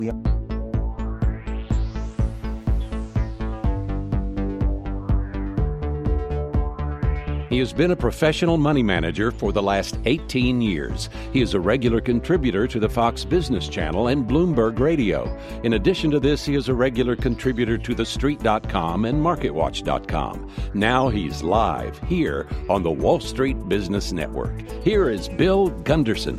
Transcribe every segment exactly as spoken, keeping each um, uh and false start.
He has been a professional money manager for the last eighteen years. He is a regular contributor to the Fox Business Channel and Bloomberg Radio. In addition to this, he is a regular contributor to the street dot com and market watch dot com. Now he's live here on the Wall Street Business Network. Here is Bill Gunderson.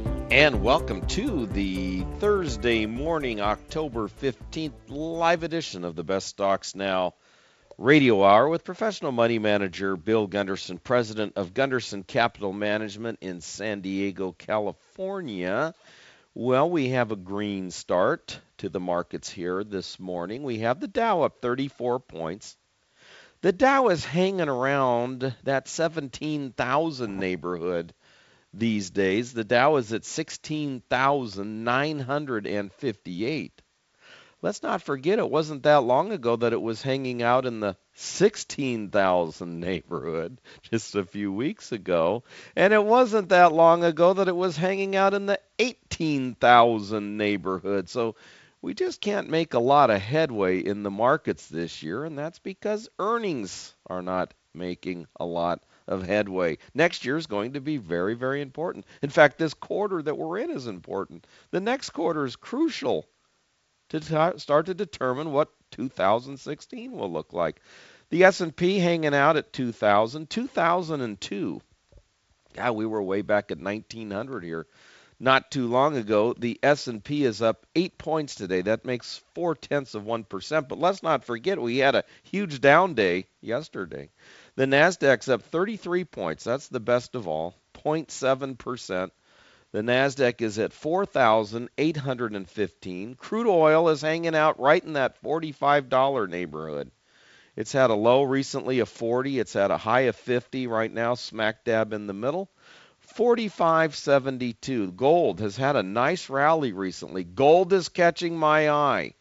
And welcome to the Thursday morning, October fifteenth, live edition of the Best Stocks Now Radio Hour with professional money manager Bill Gunderson, president of Gunderson Capital Management in San Diego, California. Well, we have a green start to the markets here this morning. We have the Dow up thirty-four points. The Dow is hanging around that seventeen thousand neighborhood these days. The Dow is at sixteen thousand nine hundred fifty-eight. Let's not forget, it wasn't that long ago that it was hanging out in the sixteen thousand neighborhood just a few weeks ago. And it wasn't that long ago that it was hanging out in the eighteen thousand neighborhood. So we just can't make a lot of headway in the markets this year, and that's because earnings are not making a lot of headway. Next year is going to be very, very important. In fact, this quarter that we're in is important. The next quarter is crucial to t- start to determine what two thousand sixteen will look like. The S and P hanging out at two thousand. two thousand two. God, we were way back at nineteen hundred here. Not too long ago, the S and P is up eight points today. That makes four-tenths of one percent. But let's not forget, we had a huge down day yesterday. The Nasdaq's up thirty-three points. That's the best of all, zero point seven percent. The Nasdaq is at four thousand eight hundred fifteen. Crude oil is hanging out right in that forty-five dollars neighborhood. It's had a low recently of forty. It's had a high of fifty right now, smack dab in the middle. forty-five seventy-two. Gold has had a nice rally recently. Gold is catching my eye.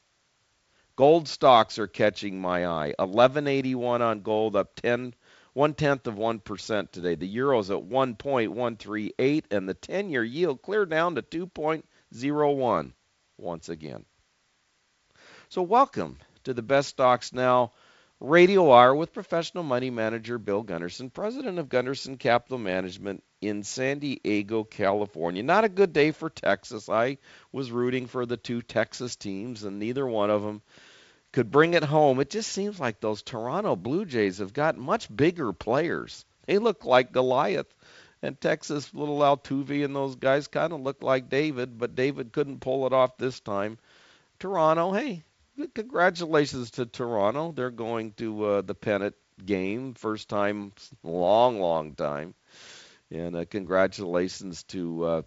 Gold stocks are catching my eye. eleven eighty-one on gold, up ten, one-tenth of one percent today. The euro's at one point one three eight, and the ten-year yield cleared down to two point oh one once again. So welcome to the Best Stocks Now Radio Hour with professional money manager Bill Gunderson, president of Gunderson Capital Management in San Diego, California. Not a good day for Texas. I was rooting for the two Texas teams, and neither one of them could bring it home. It just seems like those Toronto Blue Jays have got much bigger players. They look like Goliath. And Texas, little Altuve and those guys kind of look like David, but David couldn't pull it off this time. Toronto, hey, congratulations to Toronto. They're going to uh, the pennant game, first time, long, long time. And uh, congratulations to, uh,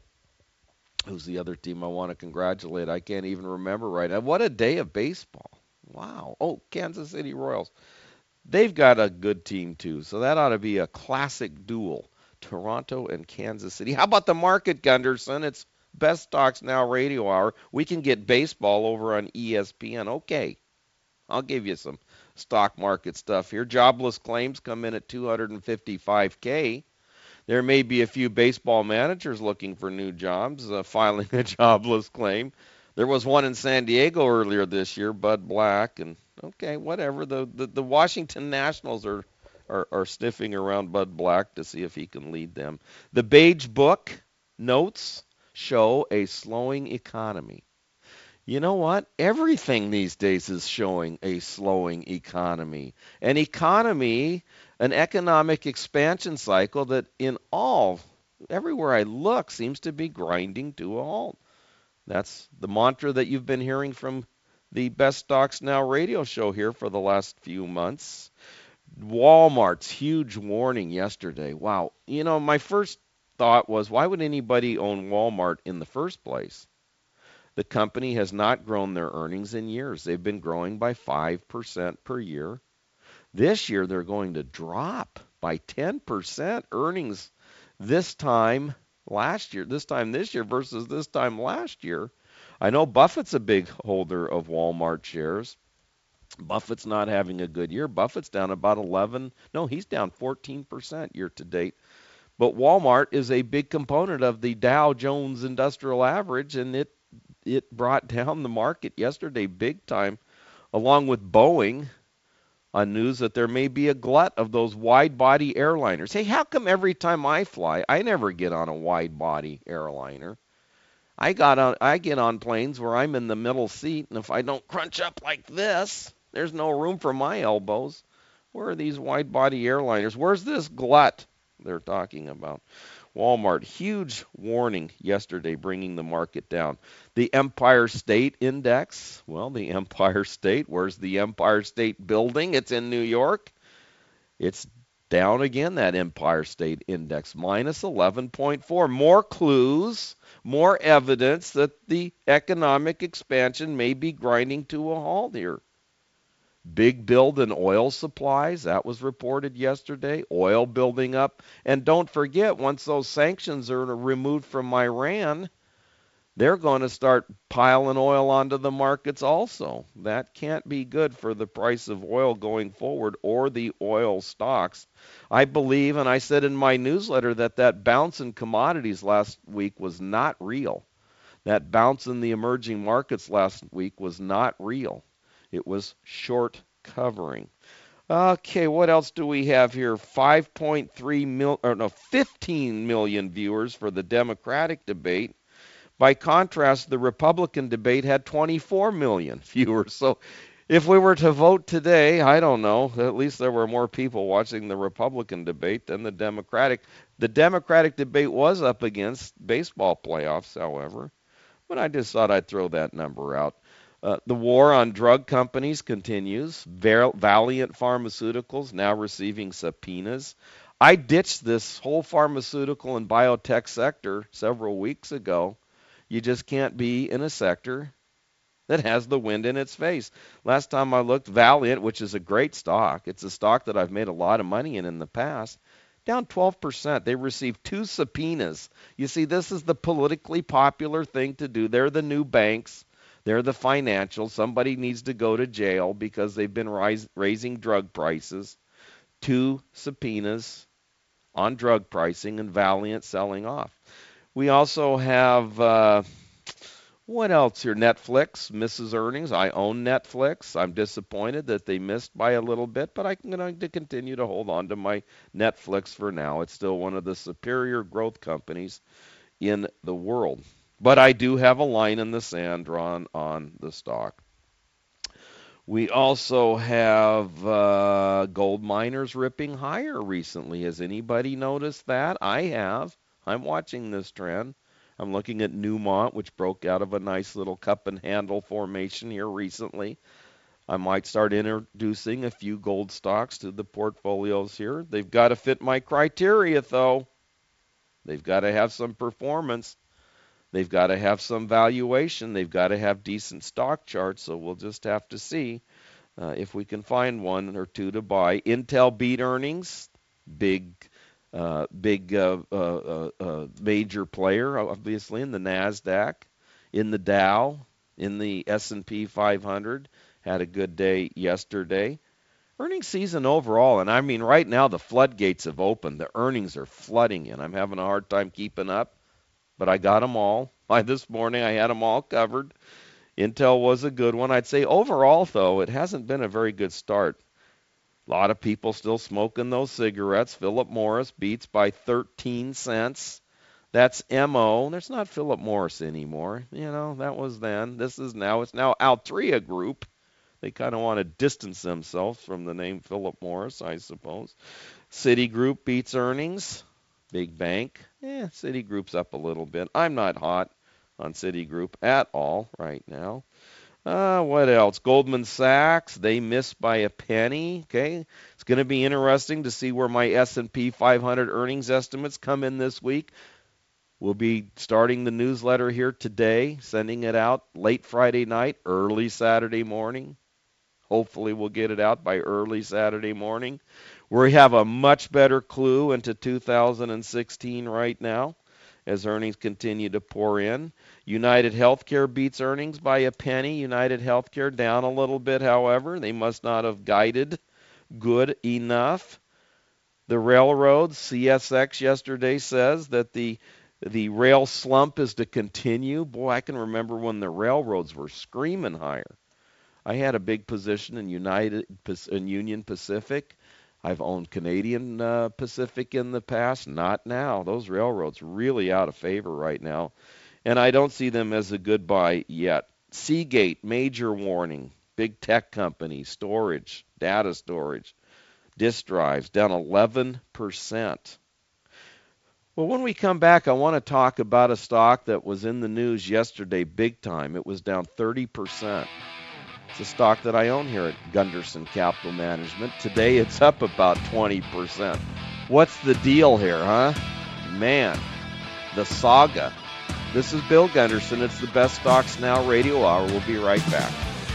who's the other team I want to congratulate? I can't even remember right now. What a day of baseball. Wow. Oh, Kansas City Royals. They've got a good team, too, so that ought to be a classic duel, Toronto and Kansas City. How about the market, Gunderson? It's Best Stocks Now Radio Hour. We can get baseball over on E S P N. Okay, I'll give you some stock market stuff here. Jobless claims come in at two hundred fifty-five thousand. There may be a few baseball managers looking for new jobs, uh, filing a jobless claim. There was one in San Diego earlier this year, Bud Black, and okay, whatever. The the, the Washington Nationals are, are are sniffing around Bud Black to see if he can lead them. The Beige Book notes show a slowing economy. You know what? Everything these days is showing a slowing economy. An economy, an economic expansion cycle that in all, everywhere I look, seems to be grinding to a halt. That's the mantra that you've been hearing from the Best Stocks Now radio show here for the last few months. Walmart's huge warning yesterday. Wow. You know, my first thought was, why would anybody own Walmart in the first place? The company has not grown their earnings in years. They've been growing by five percent per year. This year, they're going to drop by ten percent earnings this time last year, this time this year versus this time last year. I know Buffett's a big holder of Walmart shares. Buffett's not having a good year. Buffett's down about eleven. No, he's down fourteen percent year to date. But Walmart is a big component of the Dow Jones Industrial Average, and it it brought down the market yesterday big time, along with Boeing, on news that there may be a glut of those wide-body airliners. Hey, how come every time I fly, I never get on a wide-body airliner? I got on, I get on planes where I'm in the middle seat, and if I don't crunch up like this, there's no room for my elbows. Where are these wide-body airliners? Where's this glut they're talking about? Walmart, huge warning yesterday, bringing the market down. The Empire State Index, well, the Empire State, where's the Empire State Building? It's in New York. It's down again, that Empire State Index, minus eleven point four. More clues, more evidence that the economic expansion may be grinding to a halt here. Big build in oil supplies, that was reported yesterday. Oil building up. And don't forget, once those sanctions are removed from Iran, they're going to start piling oil onto the markets also. That can't be good for the price of oil going forward or the oil stocks. I believe, and I said in my newsletter, that that bounce in commodities last week was not real. That bounce in the emerging markets last week was not real. It was short covering. Okay, what else do we have here? five point three mil, or no, fifteen million viewers for the Democratic debate. By contrast, the Republican debate had twenty-four million viewers. So if we were to vote today, I don't know, at least there were more people watching the Republican debate than the Democratic. The Democratic debate was up against baseball playoffs, however, but I just thought I'd throw that number out. Uh, the war on drug companies continues. Val- Valiant Pharmaceuticals now receiving subpoenas. I ditched this whole pharmaceutical and biotech sector several weeks ago. You just can't be in a sector that has the wind in its face. Last time I looked, Valiant, which is a great stock, it's a stock that I've made a lot of money in in the past, down twelve percent. They received two subpoenas. You see, this is the politically popular thing to do. They're the new banks. They're the financials. Somebody needs to go to jail because they've been rise, raising drug prices. Two subpoenas on drug pricing and Valiant selling off. We also have, uh, what else here? Netflix misses earnings. I own Netflix. I'm disappointed that they missed by a little bit, but I'm going to continue to hold on to my Netflix for now. It's still one of the superior growth companies in the world. But I do have a line in the sand drawn on the stock. We also have uh, gold miners ripping higher recently. Has anybody noticed that? I have. I'm watching this trend. I'm looking at Newmont, which broke out of a nice little cup and handle formation here recently. I might start introducing a few gold stocks to the portfolios here. They've got to fit my criteria, though. They've got to have some performance. They've got to have some valuation. They've got to have decent stock charts, so we'll just have to see uh, if we can find one or two to buy. Intel beat earnings, big, uh, big uh, uh, uh, major player, obviously, in the NASDAQ, in the Dow, in the S and P five hundred. Had a good day yesterday. Earnings season overall, and I mean right now the floodgates have opened. The earnings are flooding in. I'm having a hard time keeping up. But I got them all. By this morning, I had them all covered. Intel was a good one. I'd say overall, though, it hasn't been a very good start. A lot of people still smoking those cigarettes. Philip Morris beats by thirteen cents. That's M O. There's not Philip Morris anymore. You know, that was then. This is now. It's now Altria Group. They kind of want to distance themselves from the name Philip Morris, I suppose. Citigroup beats earnings. Big bank, eh, Citigroup's up a little bit. I'm not hot on Citigroup at all right now. Uh, what else? Goldman Sachs, they missed by a penny. Okay, it's going to be interesting to see where my S and P five hundred earnings estimates come in this week. We'll be starting the newsletter here today, sending it out late Friday night, early Saturday morning. Hopefully we'll get it out by early Saturday morning. We have a much better clue into two thousand sixteen right now as earnings continue to pour in. United Healthcare beats earnings by a penny. United Healthcare down a little bit, however. They must not have guided good enough. The railroads, C S X yesterday says that the the rail slump is to continue. Boy, I can remember when the railroads were screaming higher. I had a big position in United in Union Pacific. I've owned Canadian uh, Pacific in the past, not now. Those railroads really out of favor right now, and I don't see them as a good buy yet. Seagate, major warning. Big tech company, storage, data storage, disk drives, down eleven percent. Well, when we come back, I want to talk about a stock that was in the news yesterday big time. It was down thirty percent. It's a stock that I own here at Gunderson Capital Management. Today it's up about twenty percent. What's the deal here, huh? Man, the saga. This is Bill Gunderson. It's the Best Stocks Now Radio Hour. We'll be right back.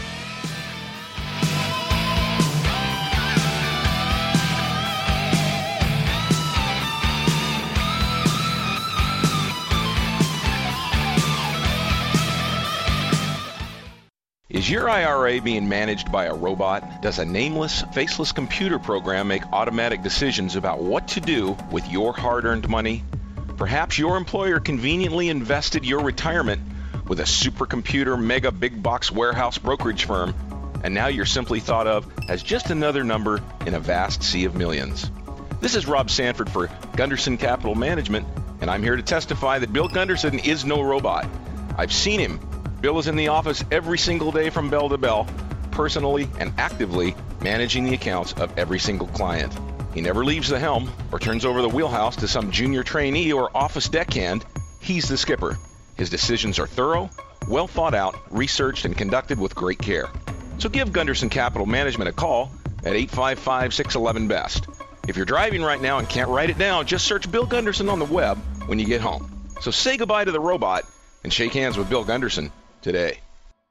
Is your I R A being managed by a robot? Does a nameless, faceless computer program make automatic decisions about what to do with your hard-earned money? Perhaps your employer conveniently invested your retirement with a supercomputer mega big box warehouse brokerage firm, and now you're simply thought of as just another number in a vast sea of millions. This is Rob Sanford for Gunderson Capital Management, and I'm here to testify that Bill Gunderson is no robot. I've seen him. Bill is in the office every single day from bell to bell, personally and actively managing the accounts of every single client. He never leaves the helm or turns over the wheelhouse to some junior trainee or office deckhand. He's the skipper. His decisions are thorough, well thought out, researched, and conducted with great care. So give Gunderson Capital Management a call at eight five five, six one one, B E S T. If you're driving right now and can't write it down, just search Bill Gunderson on the web when you get home. So say goodbye to the robot and shake hands with Bill Gunderson today.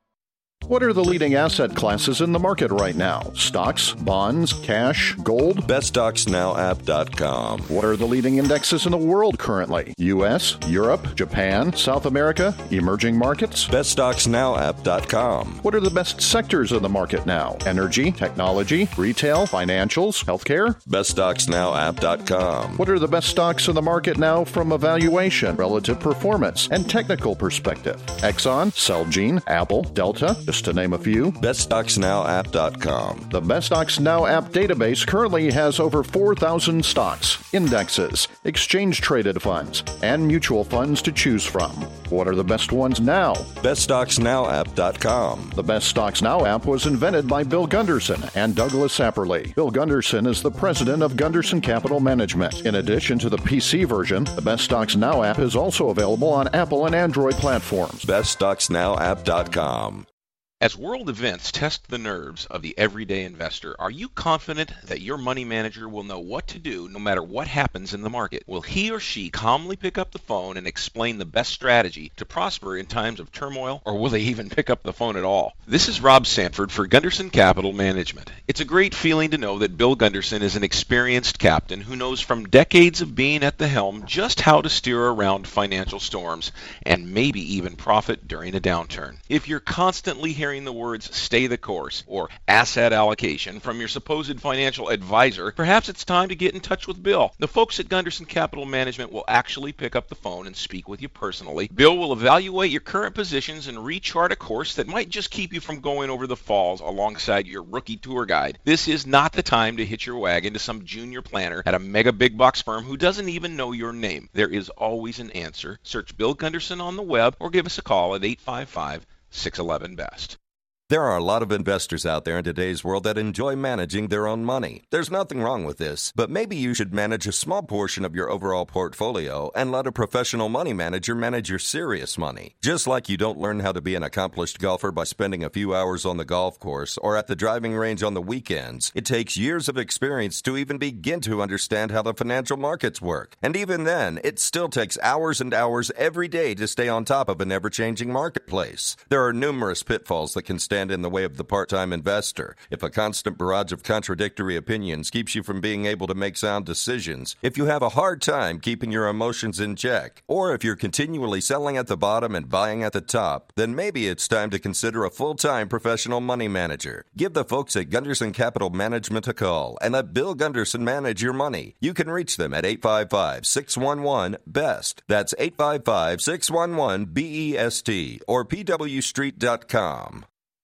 What are the leading asset classes in the market right now? Stocks, bonds, cash, gold? best stocks now app dot com. What are the leading indexes in the world currently? U S, Europe, Japan, South America, emerging markets? best stocks now app dot com. What are the best sectors in the market now? Energy, technology, retail, financials, healthcare? best stocks now app dot com. What are the best stocks in the market now from a valuation, relative performance, and technical perspective? Exxon, Celgene, Apple, Delta, just to name a few. best stocks now app dot com. The Best Stocks Now app database currently has over four thousand stocks, indexes, exchange-traded funds, and mutual funds to choose from. What are the best ones now? best stocks now app dot com. The Best Stocks Now app was invented by Bill Gunderson and Douglas Apperly. Bill Gunderson is the president of Gunderson Capital Management. In addition to the P C version, the Best Stocks Now app is also available on Apple and Android platforms. best stocks now app dot com. As world events test the nerves of the everyday investor, are you confident that your money manager will know what to do no matter what happens in the market? Will he or she calmly pick up the phone and explain the best strategy to prosper in times of turmoil, or will they even pick up the phone at all? This is Rob Sanford for Gunderson Capital Management. It's a great feeling to know that Bill Gunderson is an experienced captain who knows from decades of being at the helm just how to steer around financial storms and maybe even profit during a downturn. If you're constantly hearing the words stay the course or asset allocation from your supposed financial advisor, perhaps it's time to get in touch with Bill. The folks at Gunderson Capital Management will actually pick up the phone and speak with you personally. Bill will evaluate your current positions and rechart a course that might just keep you from going over the falls alongside your rookie tour guide. This is not the time to hitch your wagon to some junior planner at a mega big box firm who doesn't even know your name. There is always an answer. Search Bill Gunderson on the web or give us a call at eight five five, six one one, B E S T. There are a lot of investors out there in today's world that enjoy managing their own money. There's nothing wrong with this, but maybe you should manage a small portion of your overall portfolio and let a professional money manager manage your serious money. Just like you don't learn how to be an accomplished golfer by spending a few hours on the golf course or at the driving range on the weekends, it takes years of experience to even begin to understand how the financial markets work. And even then, it still takes hours and hours every day to stay on top of an ever-changing marketplace. There are numerous pitfalls that can stand stand in the way of the part-time investor, if a constant barrage of contradictory opinions keeps you from being able to make sound decisions, if you have a hard time keeping your emotions in check, or if you're continually selling at the bottom and buying at the top, then maybe it's time to consider a full-time professional money manager. Give the folks at Gunderson Capital Management a call and let Bill Gunderson manage your money. You can reach them at eight five five, six one one, B E S T. That's eight five five, six one one, B E S T or P W street dot com.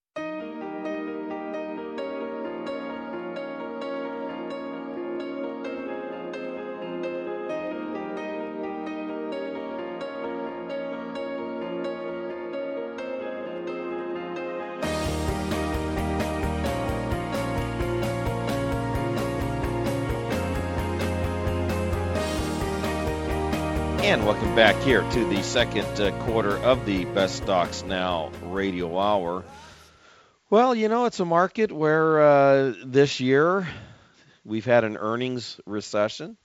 And welcome back here to the second uh, quarter of the Best Stocks Now radio hour. Well, you know, it's a market where uh, this year we've had an earnings recession.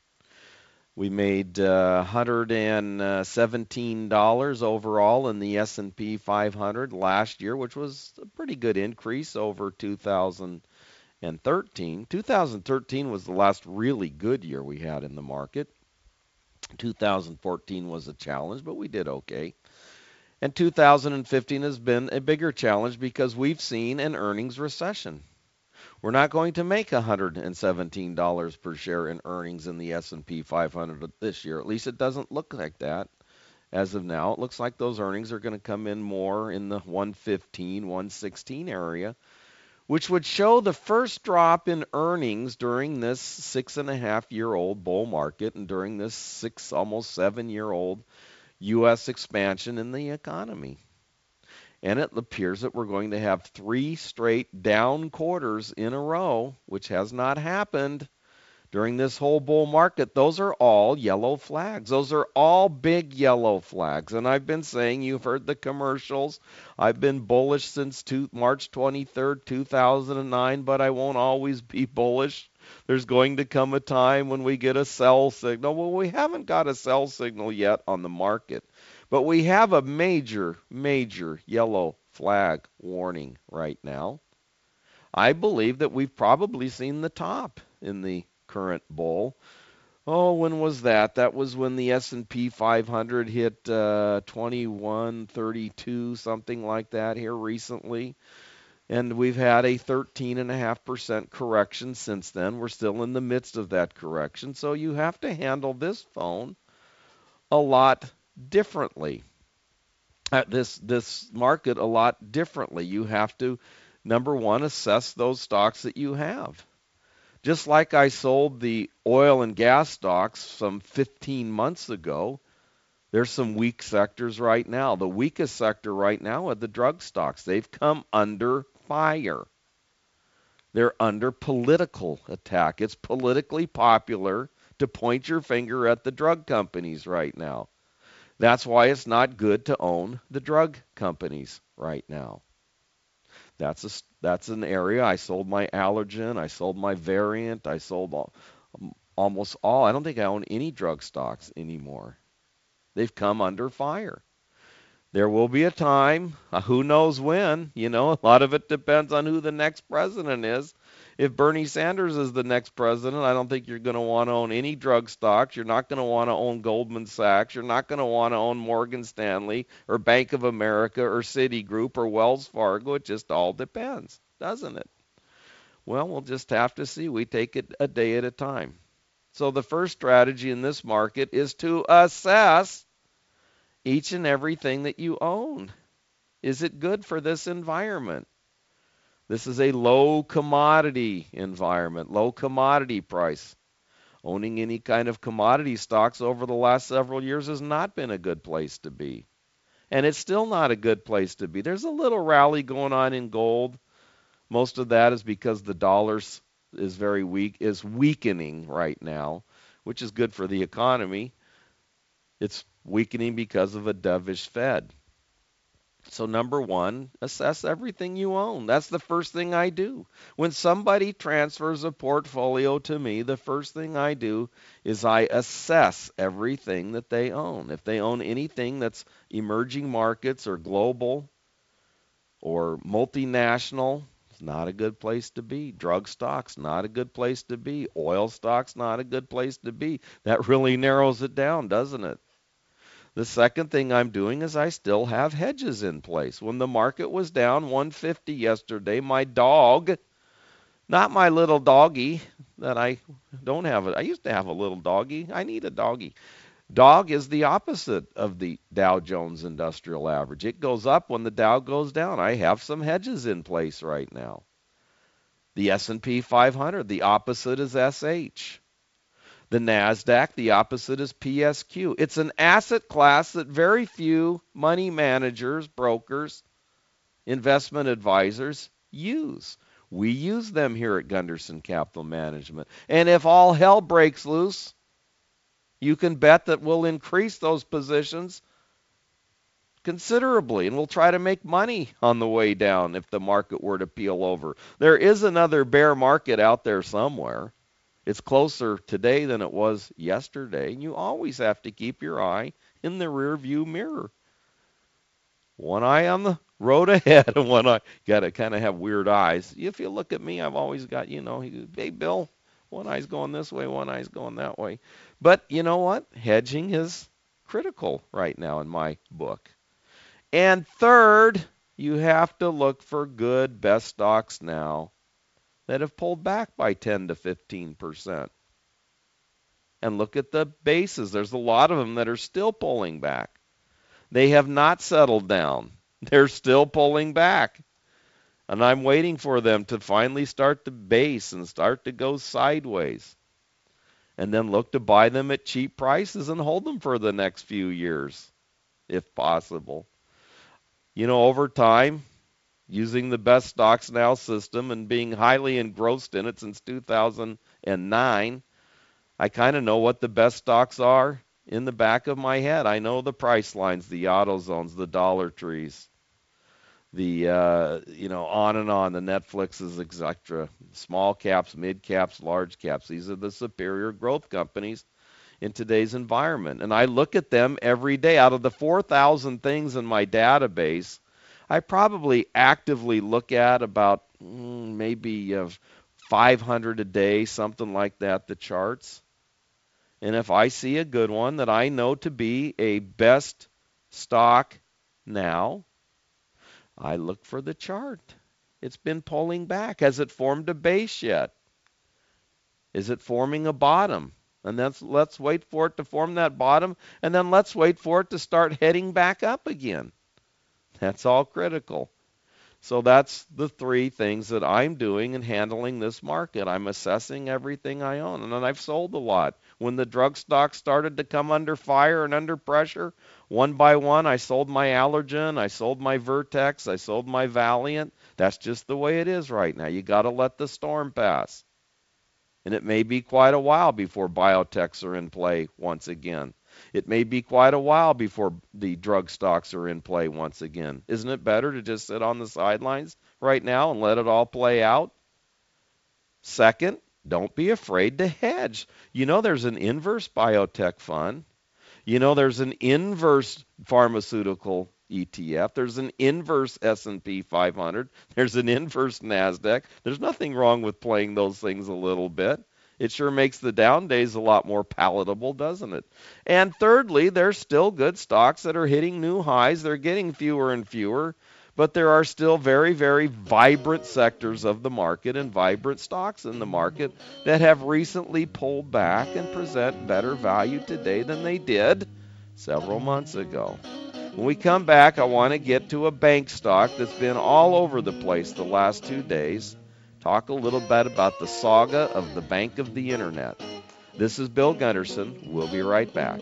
We made uh, one hundred seventeen dollars overall in the S and P five hundred last year, which was a pretty good increase over two thousand thirteen. two thousand thirteen was the last really good year we had in the market. two thousand fourteen was a challenge, but we did okay. And two thousand fifteen has been a bigger challenge because we've seen an earnings recession. We're not going to make one hundred seventeen dollars per share in earnings in the S and P five hundred this year. At least it doesn't look like that as of now. It looks like those earnings are going to come in more in the one fifteen, one sixteen area, which would show the first drop in earnings during this six and a half year old bull market and during this six, almost seven year old U S expansion in the economy. And it appears that we're going to have three straight down quarters in a row, which has not happened during this whole bull market. Those are all yellow flags. Those are all big yellow flags. And I've been saying, you've heard the commercials, I've been bullish since two, March twenty-third, two thousand nine, but I won't always be bullish. There's going to come a time when we get a sell signal. Well, we haven't got a sell signal yet on the market, but we have a major, major yellow flag warning right now. I believe that we've probably seen the top in the current bull. Oh, when was that? That was when the S and P five hundred hit uh, twenty-one thirty-two, something like that here recently. And we've had a thirteen point five percent correction since then. We're still in the midst of that correction. So you have to handle this phone a lot differently. At this this market a lot differently. You have to, number one, assess those stocks that you have. Just like I sold the oil and gas stocks some fifteen months ago, there's some weak sectors right now. The weakest sector right now are the drug stocks. They've come under fire. They're under political attack. It's politically popular to point your finger at the drug companies right now. That's why it's not good to own the drug companies right now. That's a, that's an area. I sold my Allergen. I sold my Variant. I sold all, almost all. I don't think I own any drug stocks anymore. They've come under fire. There will be a time, uh, who knows when, you know, a lot of it depends on who the next president is. If Bernie Sanders is the next president, I don't think you're going to want to own any drug stocks. You're not going to want to own Goldman Sachs. You're not going to want to own Morgan Stanley or Bank of America or Citigroup or Wells Fargo. It just all depends, doesn't it? Well, we'll just have to see. We take it a day at a time. So the first strategy in this market is to assess each and everything that you own. Is it good for this environment? This is a low commodity environment, low commodity price. Owning any kind of commodity stocks over the last several years has not been a good place to be. And it's still not a good place to be. There's a little rally going on in gold. Most of that is because the dollar is very weak, is weakening right now, which is good for the economy. It's weakening because of a dovish Fed. So number one, assess everything you own. That's the first thing I do. When somebody transfers a portfolio to me, the first thing I do is I assess everything that they own. If they own anything that's emerging markets or global, or multinational. It's not a good place to be. Drug stocks, not a good place to be. Oil stocks, not a good place to be. That really narrows it down, doesn't it? The second thing I'm doing is I still have hedges in place. When the market was down one fifty yesterday, my dog, not my little doggy that I don't have, I used to have a little doggy. I need a doggy. Dog is the opposite of the Dow Jones Industrial Average. It goes up when the Dow goes down. I have some hedges in place right now. The S and P five hundred, the opposite is S H. The NASDAQ, the opposite is P S Q. It's an asset class that very few money managers, brokers, investment advisors use. We use them here at Gunderson Capital Management. And if all hell breaks loose, you can bet that we'll increase those positions considerably, and we'll try to make money on the way down if the market were to peel over. There is another bear market out there somewhere. It's closer today than it was yesterday, and you always have to keep your eye in the rear view mirror. One eye on the road ahead and one eye. Got to kind of have weird eyes. If you look at me, I've always got, you know, hey, Bill, one eye's going this way, one eye's going that way. But you know what? Hedging is critical right now in my book. And third, you have to look for good best stocks now that have pulled back by ten to fifteen percent. And look at the bases. There's a lot of them that are still pulling back. They have not settled down. They're still pulling back. And I'm waiting for them to finally start to base and start to go sideways. And then look to buy them at cheap prices and hold them for the next few years, if possible. You know, over time, using the Best Stocks Now system and being highly engrossed in it since two thousand nine, I kind of know what the best stocks are in the back of my head. I know the price lines, the AutoZones, the Dollar Trees, the, uh, you know, on and on, the Netflixes, et cetera. Small caps, mid caps, large caps. These are the superior growth companies in today's environment. And I look at them every day. Out of the four thousand things in my database, I probably actively look at about mm, maybe uh, five hundred a day, something like that, the charts. And if I see a good one that I know to be a best stock now, I look for the chart. It's been pulling back. Has it formed a base yet? Is it forming a bottom? And that's, let's wait for it to form that bottom, and then let's wait for it to start heading back up again. That's all critical. So that's the three things that I'm doing in handling this market. I'm assessing everything I own, and then I've sold a lot. When the drug stocks started to come under fire and under pressure, one by one, I sold my Allergen, I sold my Vertex, I sold my Valiant. That's just the way it is right now. You got to let the storm pass. And it may be quite a while before biotechs are in play once again. It may be quite a while before the drug stocks are in play once again. Isn't it better to just sit on the sidelines right now and let it all play out? Second, don't be afraid to hedge. You know there's an inverse biotech fund. You know there's an inverse pharmaceutical E T F. There's an inverse S and P five hundred. There's an inverse NASDAQ. There's nothing wrong with playing those things a little bit. It sure makes the down days a lot more palatable, doesn't it? And thirdly, there's still good stocks that are hitting new highs. They're getting fewer and fewer, but there are still very, very vibrant sectors of the market and vibrant stocks in the market that have recently pulled back and present better value today than they did several months ago. When we come back, I want to get to a bank stock that's been all over the place the last two days. Talk a little bit about the saga of the Bank of the Internet. This is Bill Gunderson. We'll be right back.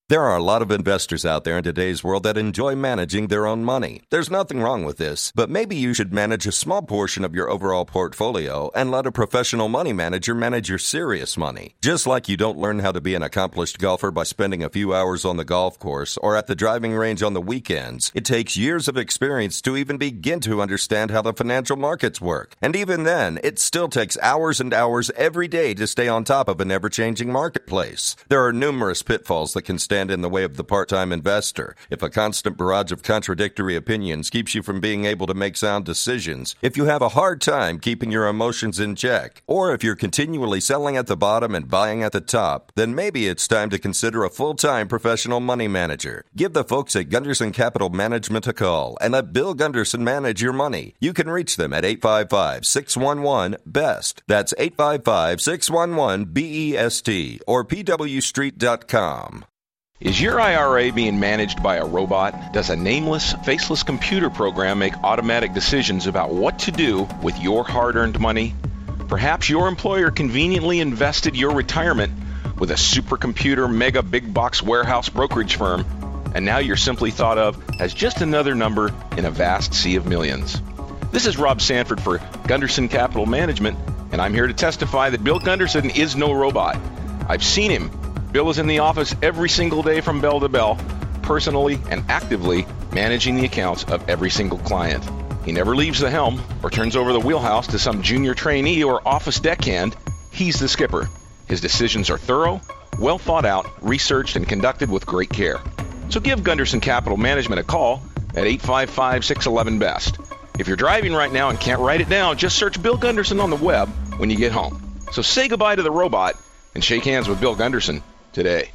There are a lot of investors out there in today's world that enjoy managing their own money. There's nothing wrong with this, but maybe you should manage a small portion of your overall portfolio and let a professional money manager manage your serious money. Just like you don't learn how to be an accomplished golfer by spending a few hours on the golf course or at the driving range on the weekends, it takes years of experience to even begin to understand how the financial markets work. And even then, it still takes hours and hours every day to stay on top of an ever-changing marketplace. There are numerous pitfalls that can stand in the way of the part-time investor. If a constant barrage of contradictory opinions keeps you from being able to make sound decisions, if you have a hard time keeping your emotions in check, or if you're continually selling at the bottom and buying at the top, then maybe it's time to consider a full-time professional money manager. Give the folks at Gunderson Capital Management a call and let Bill Gunderson manage your money. You can reach them at eight five five, six one one, B E S T. That's eight five five, six one one, B E S T or P W street dot com. Is your I R A being managed by a robot? Does a nameless, faceless computer program make automatic decisions about what to do with your hard-earned money? Perhaps your employer conveniently invested your retirement with a supercomputer mega big box warehouse brokerage firm, and now you're simply thought of as just another number in a vast sea of millions. This is Rob Sanford for Gunderson Capital Management, and I'm here to testify that Bill Gunderson is no robot. I've seen him. Bill is in the office every single day from bell to bell, personally and actively managing the accounts of every single client. He never leaves the helm or turns over the wheelhouse to some junior trainee or office deckhand. He's the skipper. His decisions are thorough, well thought out, researched, and conducted with great care. So give Gunderson Capital Management a call at eight five five, six one one, B E S T. If you're driving right now and can't write it down, just search Bill Gunderson on the web when you get home. So say goodbye to the robot and shake hands with Bill Gunderson today.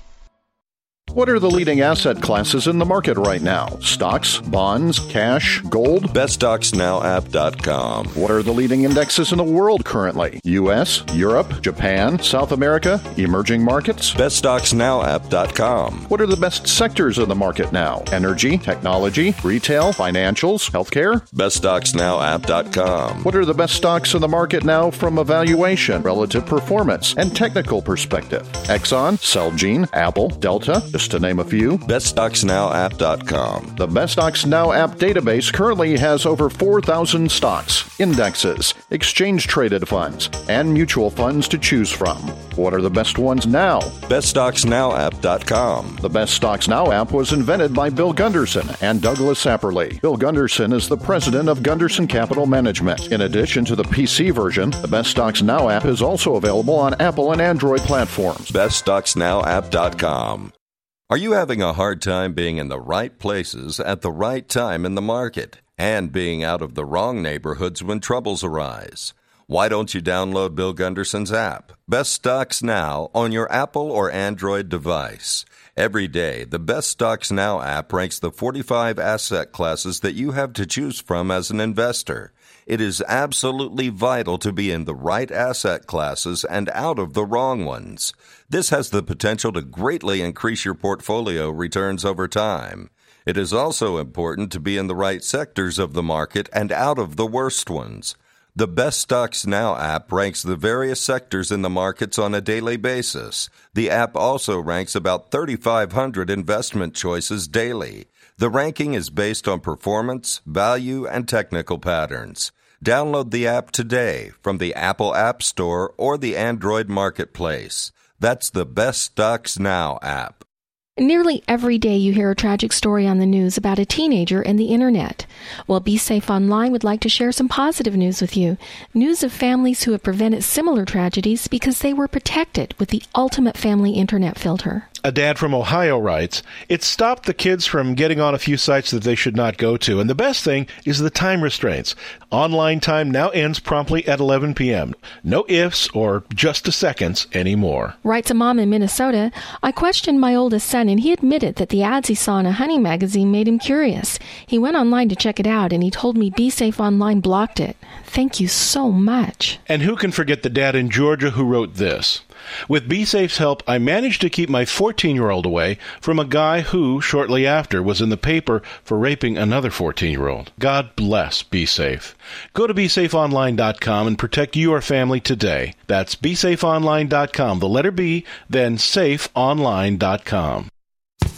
What are the leading asset classes in the market right now? Stocks, bonds, cash, gold? best stocks now app dot com. What are the leading indexes in the world currently? U S, Europe, Japan, South America, emerging markets? best stocks now app dot com. What are the best sectors in the market now? Energy, technology, retail, financials, healthcare? best stocks now app dot com. What are the best stocks in the market now from a valuation, relative performance, and technical perspective? Exxon, Celgene, Apple, Delta, just to name a few. best stocks now app dot com. The Best Stocks Now app database currently has over four thousand stocks, indexes, exchange-traded funds, and mutual funds to choose from. What are the best ones now? best stocks now app dot com. The Best Stocks Now app was invented by Bill Gunderson and Douglas Sapperly. Bill Gunderson is the president of Gunderson Capital Management. In addition to the P C version, the Best Stocks Now app is also available on Apple and Android platforms. best stocks now app dot com. Are you having a hard time being in the right places at the right time in the market and being out of the wrong neighborhoods when troubles arise? Why don't you download Bill Gunderson's app, Best Stocks Now, on your Apple or Android device? Every day, the Best Stocks Now app ranks the forty-five asset classes that you have to choose from as an investor. It is absolutely vital to be in the right asset classes and out of the wrong ones. This has the potential to greatly increase your portfolio returns over time. It is also important to be in the right sectors of the market and out of the worst ones. The Best Stocks Now app ranks the various sectors in the markets on a daily basis. The app also ranks about thirty-five hundred investment choices daily. The ranking is based on performance, value, and technical patterns. Download the app today from the Apple App Store or the Android Marketplace. That's the Best Stocks Now app. Nearly every day you hear a tragic story on the news about a teenager and the internet. Well, Be Safe Online would like to share some positive news with you. News of families who have prevented similar tragedies because they were protected with the ultimate family internet filter. A dad from Ohio writes, "It stopped the kids from getting on a few sites that they should not go to, and the best thing is the time restraints. Online time now ends promptly at eleven p.m. No ifs or just a seconds anymore." Writes a mom in Minnesota, "I questioned my oldest son, and he admitted that the ads he saw in a hunting magazine made him curious. He went online to check it out, and he told me Be Safe Online blocked it. Thank you so much." And who can forget the dad in Georgia who wrote this? "With BeSafe's help, I managed to keep my fourteen-year-old away from a guy who, shortly after, was in the paper for raping another fourteen-year-old. God bless BeSafe. Go to be safe online dot com and protect your family today. That's be safe online dot com, the letter B, then safe online dot com.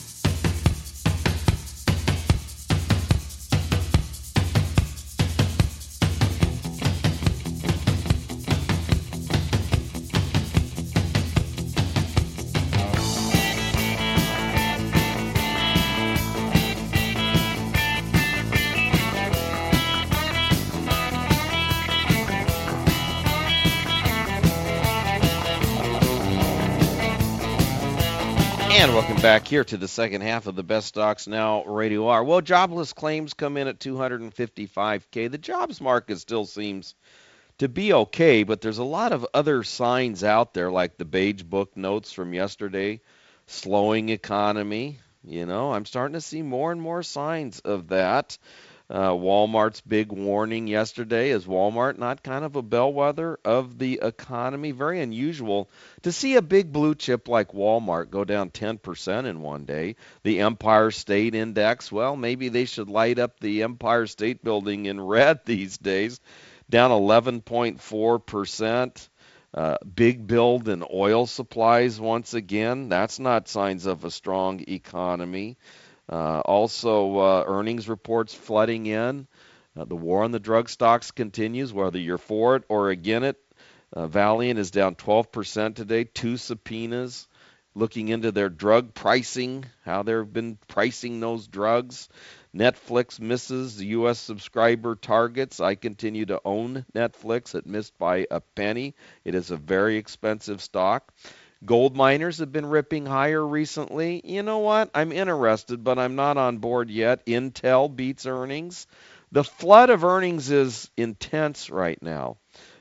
back here to the second half of the Best Stocks Now Radio Hour. Well, jobless claims come in at two hundred fifty-five K. The jobs market still seems to be okay, but there's a lot of other signs out there, like the Beige Book notes from yesterday, slowing economy. You know, I'm starting to see more and more signs of that. Uh, Walmart's big warning yesterday. Is Walmart not kind of a bellwether of the economy? Very unusual to see a big blue chip like Walmart go down ten percent in one day. The Empire State Index, well, maybe they should light up the Empire State Building in red these days, down eleven point four percent. Uh, big build in oil supplies once again. That's not signs of a strong economy. Uh, also, uh, earnings reports flooding in. Uh, the war on the drug stocks continues, whether you're for it or against it. Uh, Valeant is down twelve percent today. Two subpoenas looking into their drug pricing, how they've been pricing those drugs. Netflix misses the U S subscriber targets. I continue to own Netflix. It missed by a penny. It is a very expensive stock. Gold miners have been ripping higher recently. You know what? I'm interested, but I'm not on board yet. Intel beats earnings. The flood of earnings is intense right now.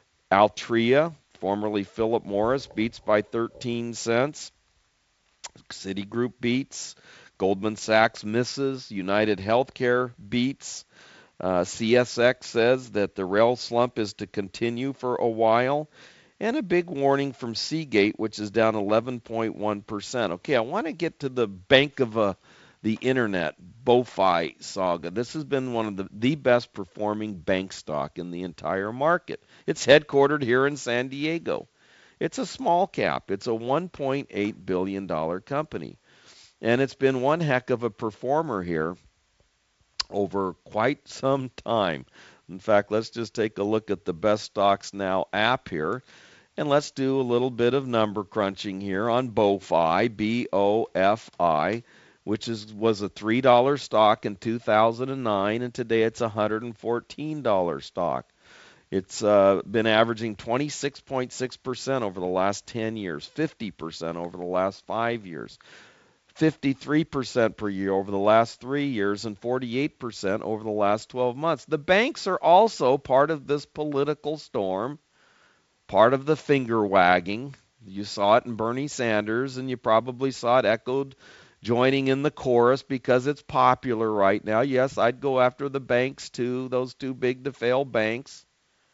Altria, formerly Philip Morris, beats by thirteen cents. Citigroup beats. Goldman Sachs misses. United Healthcare beats. Uh, C S X says that the rail slump is to continue for a while. And a big warning from Seagate, which is down eleven point one percent. Okay, I want to get to the Bank of uh, the Internet, BoFi saga. This has been one of the, the best performing bank stock in the entire market. It's headquartered here in San Diego. It's a small cap. It's a one point eight billion dollars company. And it's been one heck of a performer here over quite some time. In fact, let's just take a look at the Best Stocks Now app here. And let's do a little bit of number crunching here on BoFi, B O F I, which is was a three dollar stock in two thousand nine, and today it's a one hundred fourteen dollars stock. It's uh, been averaging twenty-six point six percent over the last ten years, fifty percent over the last five years, fifty-three percent per year over the last three years, and forty-eight percent over the last twelve months. The banks are also part of this political storm, part of the finger wagging. You saw it in Bernie Sanders, and you probably saw it echoed joining in the chorus because it's popular right now. Yes, I'd go after the banks too, those too big to fail banks.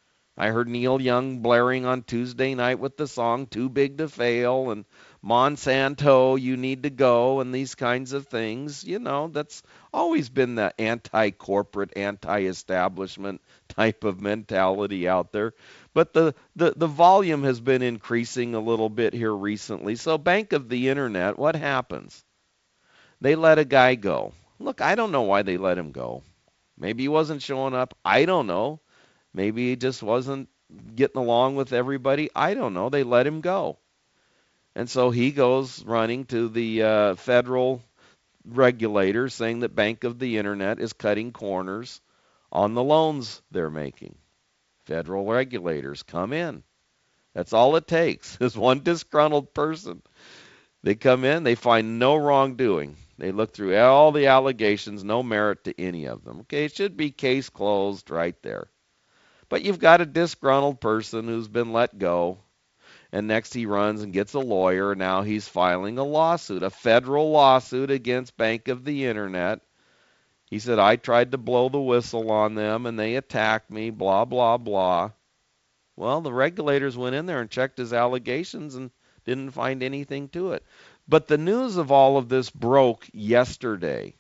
I heard Neil Young blaring on Tuesday night with the song Too Big to Fail, and Monsanto, you need to go, and these kinds of things. You know, that's always been the anti-corporate, anti-establishment type of mentality out there. But the, the, the volume has been increasing a little bit here recently. So Bank of the Internet, what happens? They let a guy go. Look, I don't know why they let him go. Maybe he wasn't showing up. I don't know. Maybe he just wasn't getting along with everybody. I don't know. They let him go. And so he goes running to the uh, federal regulators saying that Bank of the Internet is cutting corners on the loans they're making. Federal regulators come in. That's all it takes is one disgruntled person. They come in, they find no wrongdoing. They look through all the allegations, no merit to any of them. Okay, it should be case closed right there. But you've got a disgruntled person who's been let go, and next he runs and gets a lawyer, and now he's filing a lawsuit, a federal lawsuit against Bank of the Internet. He said, I tried to blow the whistle on them, and they attacked me, blah, blah, blah. Well, the regulators went in there and checked his allegations and didn't find anything to it. But the news of all of this broke yesterday.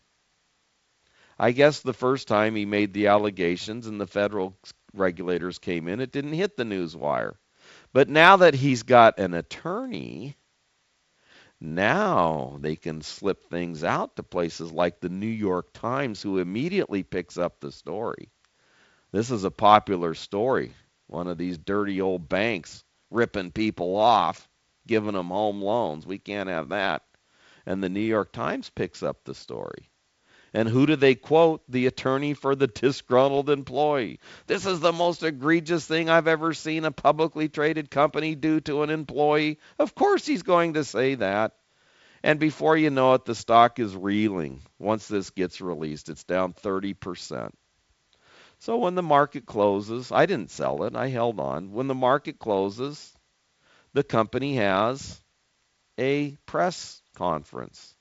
I guess the first time he made the allegations and the federal regulators came in, it didn't hit the news wire. But now that he's got an attorney, now they can slip things out to places like the New York Times, who immediately picks up the story. This is a popular story. One of these dirty old banks ripping people off, giving them home loans. We can't have that. And the New York Times picks up the story. And who do they quote? The attorney for the disgruntled employee. This is the most egregious thing I've ever seen a publicly traded company do to an employee. Of course he's going to say that. And before you know it, the stock is reeling. Once this gets released, it's down thirty percent. So when the market closes, I didn't sell it, I held on. When the market closes, the company has a press conference.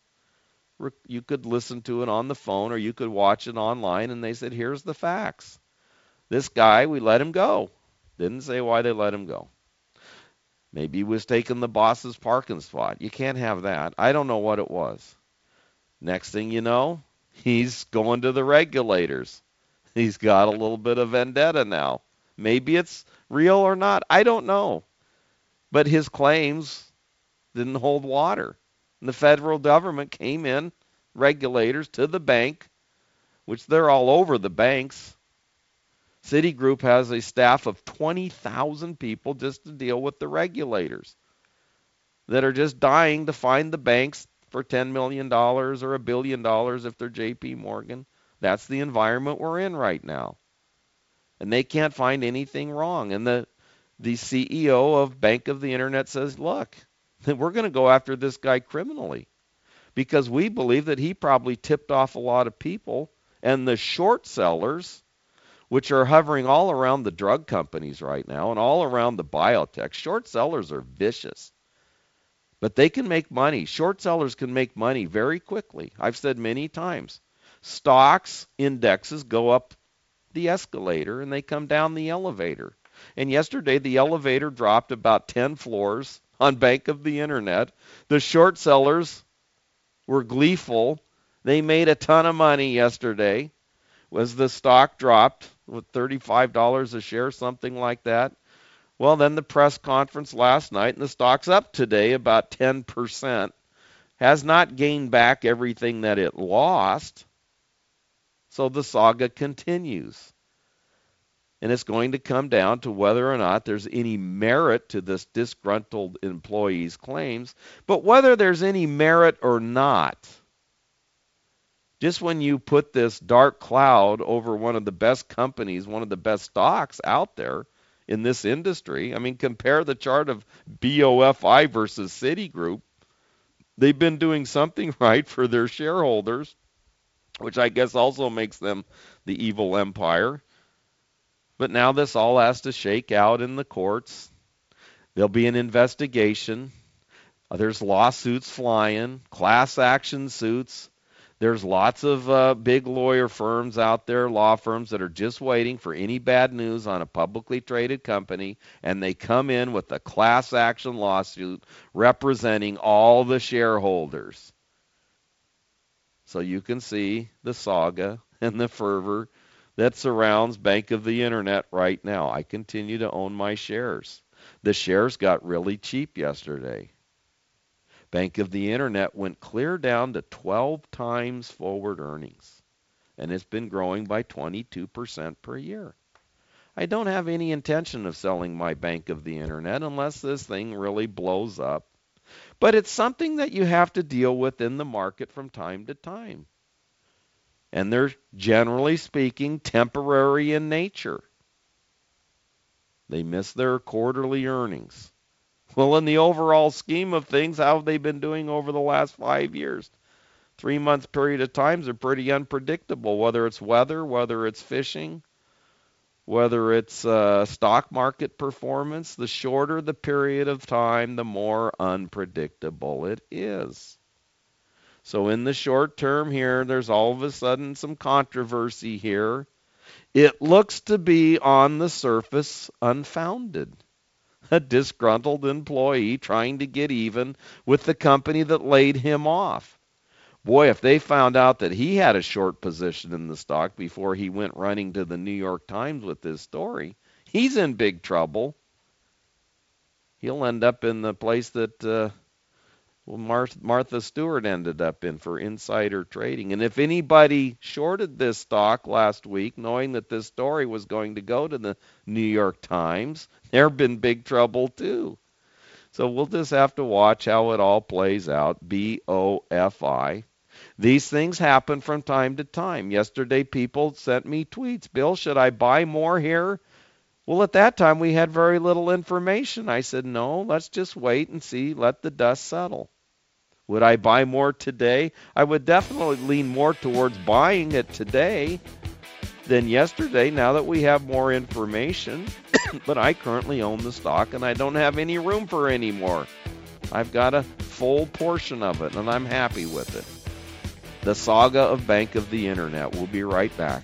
You could listen to it on the phone or you could watch it online, and they said, here's the facts. This guy, we let him go. Didn't say why they let him go. Maybe he was taking the boss's parking spot. You can't have that. I don't know what it was. Next thing you know, he's going to the regulators. He's got a little bit of vendetta now. Maybe it's real or not. I don't know. But his claims didn't hold water. And the federal government came in, regulators, to the bank, which they're all over the banks. Citigroup has a staff of twenty thousand people just to deal with the regulators that are just dying to find the banks for ten million dollars or a billion dollars if they're J P Morgan. That's the environment we're in right now. And they can't find anything wrong. And the, the C E O of Bank of the Internet says, look, we're going to go after this guy criminally because we believe that he probably tipped off a lot of people, and the short sellers, which are hovering all around the drug companies right now and all around the biotech. Short sellers are vicious, but they can make money. Short sellers can make money very quickly. I've said many times, stocks, indexes go up the escalator and they come down the elevator. And yesterday the elevator dropped about ten floors on Bank of the Internet. The short sellers were gleeful. They made a ton of money yesterday as the stock dropped with thirty-five dollars a share, something like that. Well, then the press conference last night, and the stock's up today about ten percent. Has not gained back everything that it lost. So the saga continues. And it's going to come down to whether or not there's any merit to this disgruntled employee's claims. But whether there's any merit or not, just when you put this dark cloud over one of the best companies, one of the best stocks out there in this industry, I mean, compare the chart of B O F I versus Citigroup. They've been doing something right for their shareholders, which I guess also makes them the evil empire. But now this all has to shake out in the courts. There'll be an investigation. There's lawsuits flying, class action suits. There's lots of uh, big lawyer firms out there, law firms that are just waiting for any bad news on a publicly traded company, and they come in with a class action lawsuit representing all the shareholders. So you can see the saga and the fervor that surrounds Bank of the Internet right now. I continue to own my shares. The shares got really cheap yesterday. Bank of the Internet went clear down to twelve times forward earnings, and it's been growing by twenty-two percent per year. I don't have any intention of selling my Bank of the Internet unless this thing really blows up. But it's something that you have to deal with in the market from time to time. And they're, generally speaking, temporary in nature. They miss their quarterly earnings. Well, in the overall scheme of things, how have they been doing over the last five years? Three-month period of times are pretty unpredictable, whether it's weather, whether it's fishing, whether it's uh, stock market performance. The shorter the period of time, the more unpredictable it is. So in the short term here, there's all of a sudden some controversy here. It looks to be on the surface unfounded. A disgruntled employee trying to get even with the company that laid him off. Boy, if they found out that he had a short position in the stock before he went running to the New York Times with this story, he's in big trouble. He'll end up in the place that uh, well, Mar- Martha Stewart ended up in for insider trading. And if anybody shorted this stock last week, knowing that this story was going to go to the New York Times, they're in big trouble too. So we'll just have to watch how it all plays out. B O F I. These things happen from time to time. Yesterday, people sent me tweets. Bill, should I buy more here? Well, at that time, we had very little information. I said, no, let's just wait and see. Let the dust settle. Would I buy more today? I would definitely lean more towards buying it today than yesterday now that we have more information. But I currently own the stock and I don't have any room for any more. I've got a full portion of it and I'm happy with it. The saga of Bank of the Internet. We'll be right back.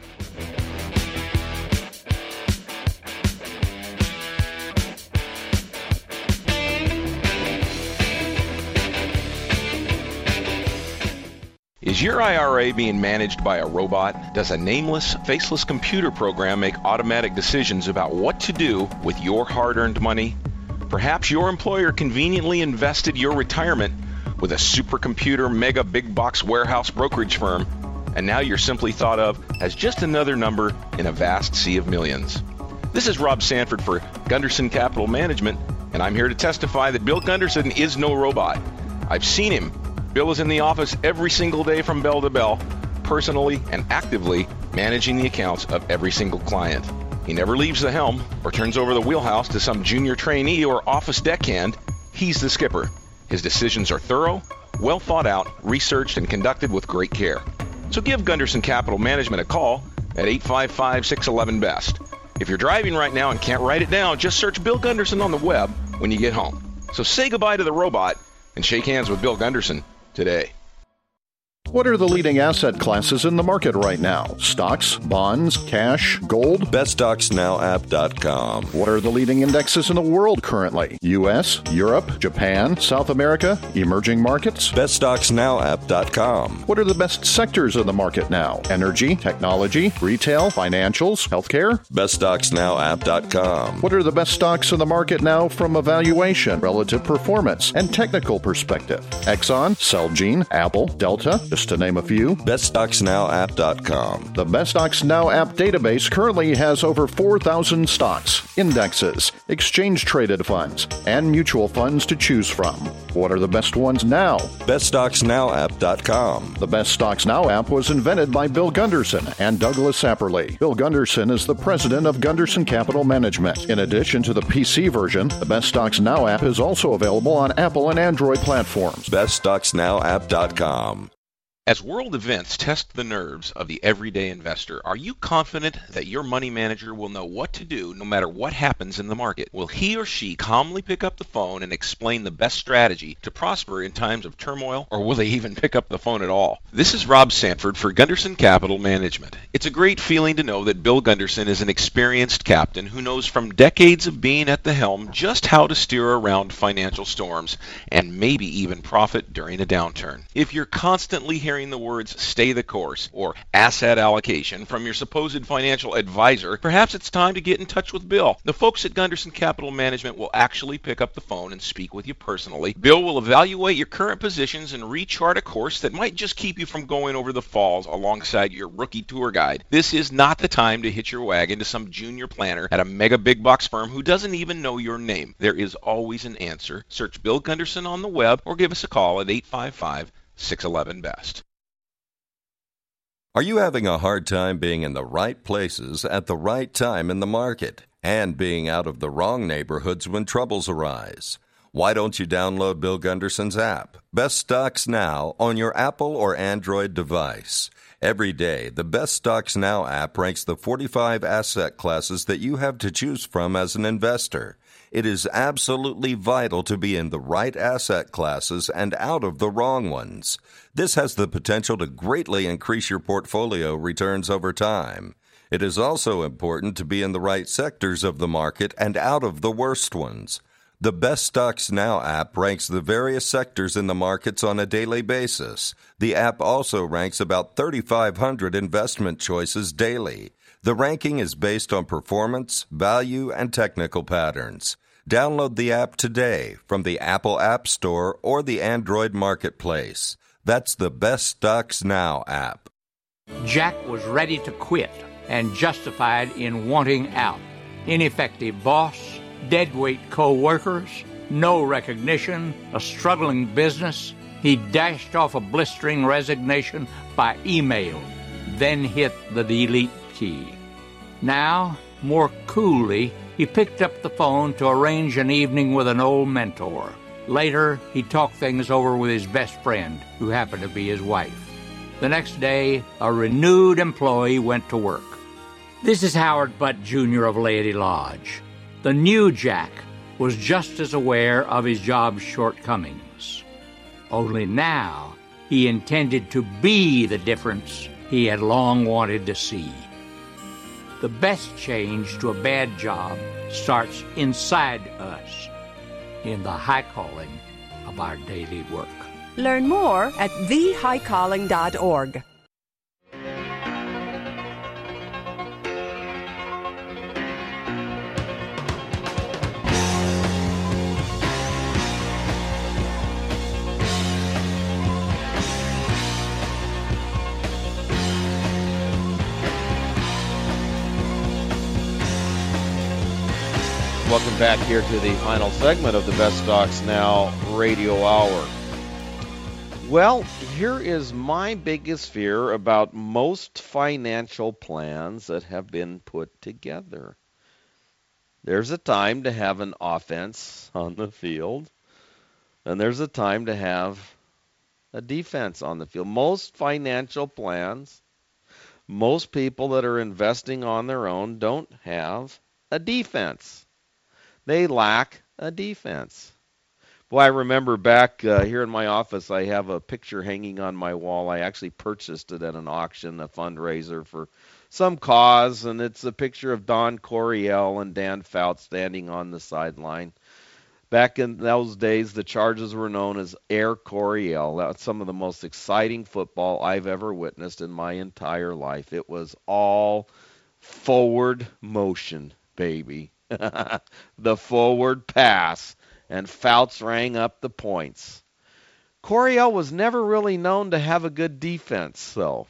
Is your I R A being managed by a robot? Does a nameless, faceless computer program make automatic decisions about what to do with your hard-earned money? Perhaps your employer conveniently invested your retirement with a supercomputer mega big box warehouse brokerage firm, and now you're simply thought of as just another number in a vast sea of millions. This is Rob Sanford for Gunderson Capital Management, and I'm here to testify that Bill Gunderson is no robot. I've seen him. Bill is in the office every single day from bell to bell, personally and actively managing the accounts of every single client. He never leaves the helm or turns over the wheelhouse to some junior trainee or office deckhand. He's the skipper. His decisions are thorough, well thought out, researched, and conducted with great care. So give Gunderson Capital Management a call at eight five five, six one one, B E S T. If you're driving right now and can't write it down, just search Bill Gunderson on the web when you get home. So say goodbye to the robot and shake hands with Bill Gunderson today. What are the leading asset classes in the market right now? Stocks, bonds, cash, gold? best stocks now app dot com. What are the leading indexes in the world currently? U S, Europe, Japan, South America, emerging markets? best stocks now app dot com. What are the best sectors of the market now? Energy, technology, retail, financials, healthcare? best stocks now app dot com. What are the best stocks in the market now from a valuation, relative performance, and technical perspective? Exxon, Celgene, Apple, Delta, just to name a few. best stocks now app dot com. The Best Stocks Now app database currently has over four thousand stocks, indexes, exchange-traded funds, and mutual funds to choose from. What are the best ones now? best stocks now app dot com. The Best Stocks Now app was invented by Bill Gunderson and Douglas Sapperly. Bill Gunderson is the president of Gunderson Capital Management. In addition to the P C version, the Best Stocks Now app is also available on Apple and Android platforms. best stocks now app dot com. As world events test the nerves of the everyday investor, are you confident that your money manager will know what to do no matter what happens in the market? Will he or she calmly pick up the phone and explain the best strategy to prosper in times of turmoil, or will they even pick up the phone at all? This is Rob Sanford for Gunderson Capital Management. It's a great feeling to know that Bill Gunderson is an experienced captain who knows from decades of being at the helm just how to steer around financial storms and maybe even profit during a downturn. If you're constantly hearing the words stay the course or asset allocation from your supposed financial advisor, perhaps it's time to get in touch with Bill. The folks at Gunderson Capital Management will actually pick up the phone and speak with you personally. Bill will evaluate your current positions and rechart a course that might just keep you from going over the falls alongside your rookie tour guide. This is not the time to hitch your wagon to some junior planner at a mega big box firm who doesn't even know your name. There is always an answer. Search Bill Gunderson on the web or give us a call at eight five five, six one one, B E S T. Are you having a hard time being in the right places at the right time in the market and being out of the wrong neighborhoods when troubles arise? Why don't you download Bill Gunderson's app, Best Stocks Now, on your Apple or Android device? Every day, the Best Stocks Now app ranks the forty-five asset classes that you have to choose from as an investor. It is absolutely vital to be in the right asset classes and out of the wrong ones. This has the potential to greatly increase your portfolio returns over time. It is also important to be in the right sectors of the market and out of the worst ones. The Best Stocks Now app ranks the various sectors in the markets on a daily basis. The app also ranks about thirty-five hundred investment choices daily. The ranking is based on performance, value, and technical patterns. Download the app today from the Apple App Store or the Android Marketplace. That's the Best Stocks Now app. Jack was ready to quit and justified in wanting out. Ineffective boss, deadweight co-workers, no recognition, a struggling business. He dashed off a blistering resignation by email, then hit the delete key. Now, more coolly, he picked up the phone to arrange an evening with an old mentor. Later, he talked things over with his best friend, who happened to be his wife. The next day, a renewed employee went to work. This is Howard Butt, Junior of Laity Lodge. The new Jack was just as aware of his job's shortcomings. Only now, he intended to be the difference he had long wanted to see. The best change to a bad job starts inside us, in the high calling of our daily work. Learn more at the high calling dot org. Welcome back here to the final segment of the Best Stocks Now Radio Hour. Well, here is my biggest fear about most financial plans that have been put together. There's a time to have an offense on the field, and there's a time to have a defense on the field. Most financial plans, most people that are investing on their own don't have a defense. They lack a defense. Boy, I remember back uh, here in my office, I have a picture hanging on my wall. I actually purchased it at an auction, a fundraiser for some cause, and it's a picture of Don Coryell and Dan Fouts standing on the sideline. Back in those days, the Chargers were known as Air Coryell. That's some of the most exciting football I've ever witnessed in my entire life. It was all forward motion, baby. The forward pass, and Fouts rang up the points. Coryell was never really known to have a good defense, though.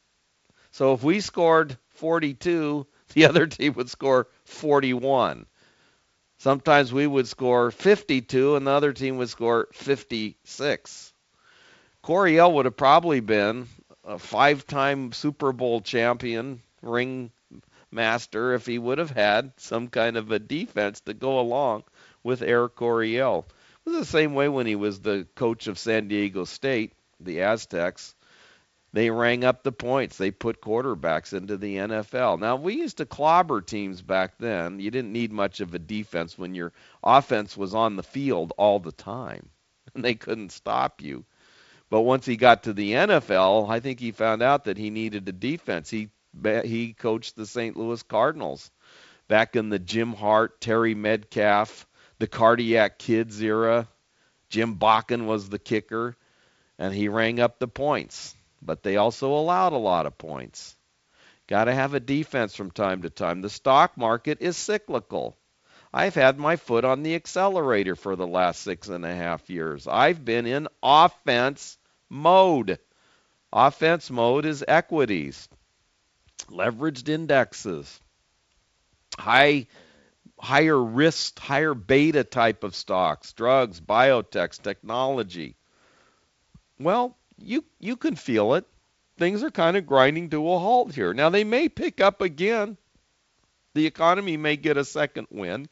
So if we scored forty-two, the other team would score forty-one. Sometimes we would score fifty-two, and the other team would score fifty-six. Coryell would have probably been a five-time Super Bowl champion, ring master, if he would have had some kind of a defense to go along with Air Coryell. It was the same way when he was the coach of San Diego State, the Aztecs. They rang up the points. They put quarterbacks into the N F L. Now, we used to clobber teams back then. You didn't need much of a defense when your offense was on the field all the time, and they couldn't stop you. But once he got to the N F L, I think he found out that he needed a defense. He He coached the Saint Louis Cardinals back in the Jim Hart, Terry Metcalf, the Cardiac Kids era. Jim Bakken was the kicker, and he rang up the points. But they also allowed a lot of points. Got to have a defense from time to time. The stock market is cyclical. I've had my foot on the accelerator for the last six and a half years. I've been in offense mode. Offense mode is equities, leveraged indexes, high, higher risk, higher beta type of stocks, drugs, biotechs, technology. Well, you you can feel it. Things are kind of grinding to a halt here. Now, they may pick up again. The economy may get a second wind.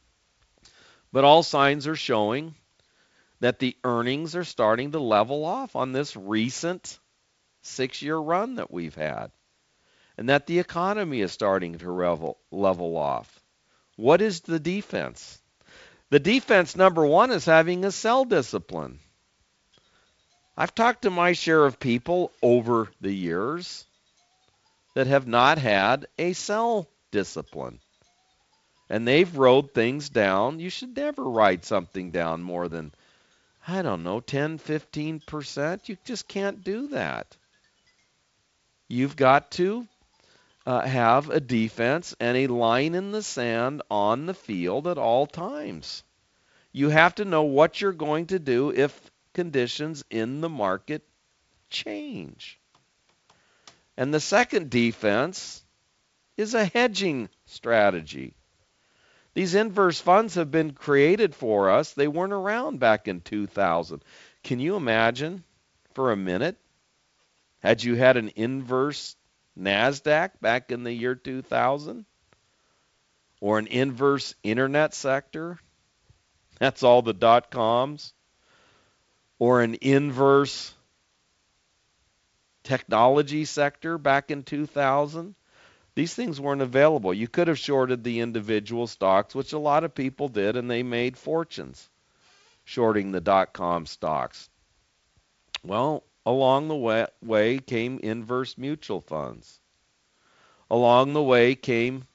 But all signs are showing that the earnings are starting to level off on this recent six-year run that we've had, and that the economy is starting to level, level off. What is the defense? The defense, number one, is having a sell discipline. I've talked to my share of people over the years that have not had a sell discipline, and they've rode things down. You should never ride something down more than, I don't know, ten, fifteen percent. You just can't do that. You've got to uh, have a defense and a line in the sand on the field at all times. You have to know what you're going to do if conditions in the market change. And the second defense is a hedging strategy. These inverse funds have been created for us. They weren't around back in two thousand. Can you imagine for a minute, had you had an inverse NASDAQ back in the year two thousand? Or an inverse internet sector? That's all the dot-coms. Or an inverse technology sector back in two thousand. These things weren't available. You could have shorted the individual stocks, which a lot of people did, and they made fortunes shorting the dot-com stocks. Well, along the way, way came inverse mutual funds. Along the way came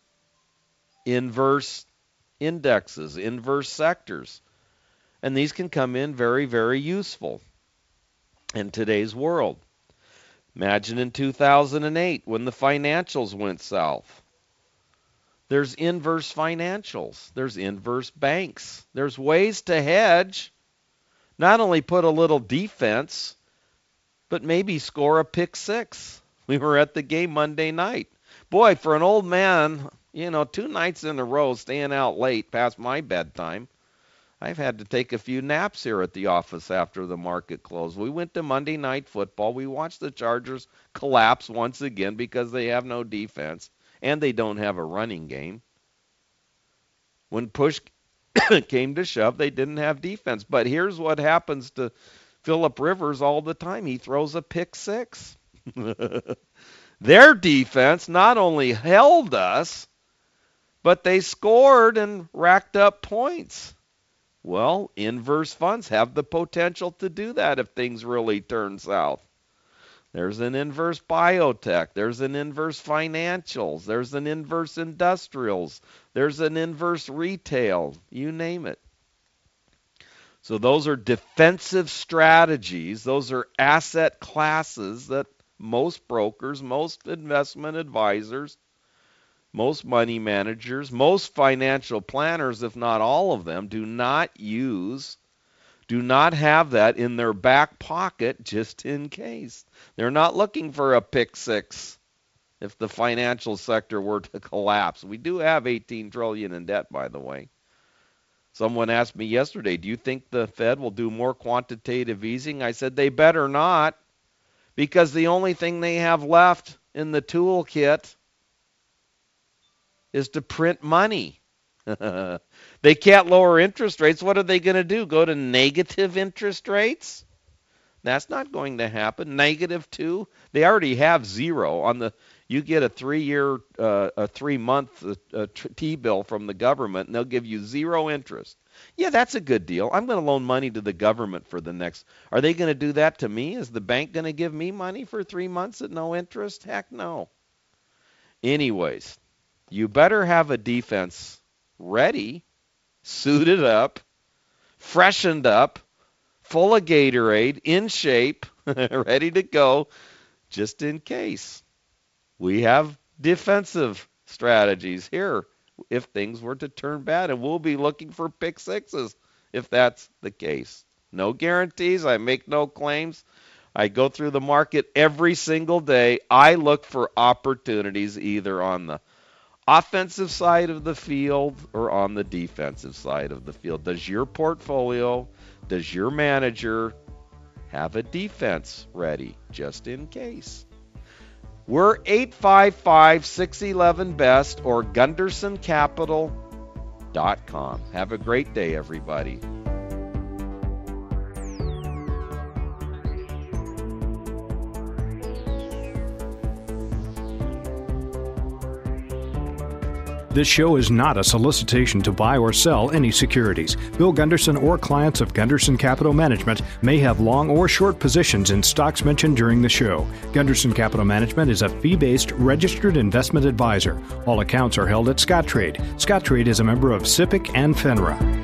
inverse indexes, inverse sectors. And these can come in very, very useful in today's world. Imagine in two thousand eight when the financials went south. There's inverse financials. There's inverse banks. There's ways to hedge. Not only put a little defense, but maybe score a pick six. We were at the game Monday night. Boy, for an old man, you know, two nights in a row staying out late past my bedtime, I've had to take a few naps here at the office after the market closed. We went to Monday Night Football. We watched the Chargers collapse once again because they have no defense and they don't have a running game. When push came to shove, they didn't have defense. But here's what happens to Phillip Rivers all the time. He throws a pick six. Their defense not only held us, but they scored and racked up points. Well, inverse funds have the potential to do that if things really turn south. There's an inverse biotech. There's an inverse financials. There's an inverse industrials. There's an inverse retail. You name it. So those are defensive strategies. Those are asset classes that most brokers, most investment advisors, most money managers, most financial planners, if not all of them, do not use, do not have that in their back pocket just in case. They're not looking for a pick six if the financial sector were to collapse. We do have eighteen trillion dollars in debt, by the way. Someone asked me yesterday, do you think the Fed will do more quantitative easing? I said they better not, because the only thing they have left in the toolkit is to print money. They can't lower interest rates. What are they going to do? Go to negative interest rates? That's not going to happen. Negative two? They already have zero on the. You get a three-year, uh, a three-month uh, T-bill from the government, and they'll give you zero interest. Yeah, that's a good deal. I'm going to loan money to the government for the next. Are they going to do that to me? Is the bank going to give me money for three months at no interest? Heck no. Anyways, you better have a defense ready, suited up, freshened up, full of Gatorade, in shape, ready to go, just in case. We have defensive strategies here if things were to turn bad, and we'll be looking for pick sixes if that's the case. No guarantees. I make no claims. I go through the market every single day. I look for opportunities either on the offensive side of the field or on the defensive side of the field. Does your portfolio, does your manager have a defense ready just in case? We're eight five five, six one one, B E S T or Gunderson Capital dot com. Have a great day, everybody. This show is not a solicitation to buy or sell any securities. Bill Gunderson or clients of Gunderson Capital Management may have long or short positions in stocks mentioned during the show. Gunderson Capital Management is a fee-based registered investment advisor. All accounts are held at Scottrade. Scottrade is a member of SIPC and FINRA.